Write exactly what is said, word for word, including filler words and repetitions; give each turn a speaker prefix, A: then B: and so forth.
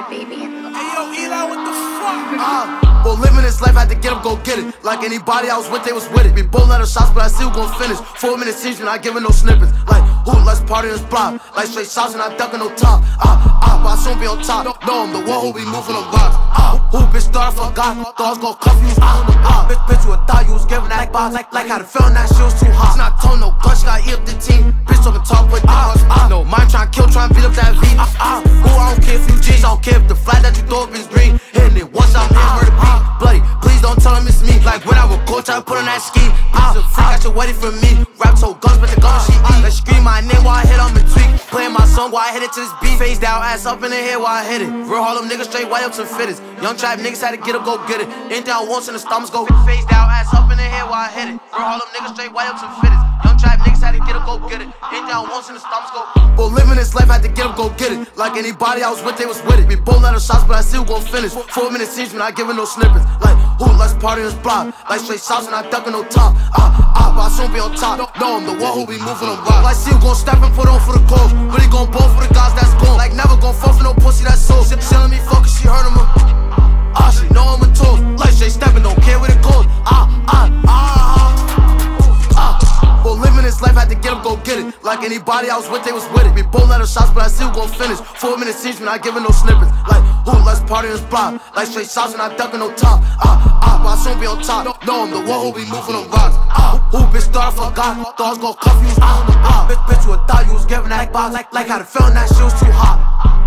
A: baby.
B: Hey yo, Eli, what the fuck?
C: Ah, well, living this life, had to get up, go get it. Like anybody I was with, they was with it. We both let her shots, but I still gon' finish. Four minute scenes, you're not giving no snippets. Like, who, let's party in this block. Like straight shots, and not ducking no top. Ah, ah, but I soon be on top. No, I'm the one who be moving the rocks. Ah, who bitch thought I forgot? Thought I was gon' cuff you, ah, ah. Bitch, bitch, you a thought you was giving that box. Like, like how the feeling that shit was too hot. She not told no gun, she got eat up the team. Bitch, talking talk with dogs. Ah, no, mine tryna kill, tryna beat up that V. Ah, ah, who, I don't care if you G's, I don't care if the flag that you throw up is green. Hitting it once, I'm here for the beat. Bloody, please don't tell him it's me. Like when I record, try to put on that ski. Ah, freak, got you waiting for me. Rap told guns, but the gun she eat. Let's scream my name while I hit on the tweak. Playing my song while I hit it to this beat. Face down, ass up in the head while I hit it. Real Harlem niggas, straight white ups and fitters. Young tribe niggas had to get up, go get it. Anything I want in the stomachs go. Face down, ass up in the head while I hit it. Real Harlem niggas, straight white ups and fitters. Young tribe niggas had to get up, go get it. Anything I want in the stomachs go. But living this life, had to get up, go get it. Like anybody I was with, they was with it. We both let her shots, but I still gon' finish. Four minute scenes, we're not giving no snippets. Like, who, let's party in this block. Like straight shots, and not ducking no top. Ah, ah, but I soon be on top. No, I'm the one who be moving them rocks. Like, still gon' step and put on for the cause. Really gon' ball for the guys that's gone. Like, never gon' fall for no pussy that's sold. She telling me fuck, she heard him. Ah, she know I'm a toast. Like, straight stepping, don't care what it goes. Ah, ah, ah, ah. But living this life, had to get up, go get it. Like anybody I was with, they was with it. We both let her shots, but I still gon' finish. Four minute scenes, we're not giving no snippets. Like, who, let's party in this block. Like straight shots, and not ducking no top. Ah, ah, but I soon be on top. No, I'm the one who be moving them rocks. Ah, who bitch thought I forgot? Thought I was gon' cuff you, ah, ah. Bitch, bitch, you a thought you was giving that box. Like, like how the feeling that shit was too hot.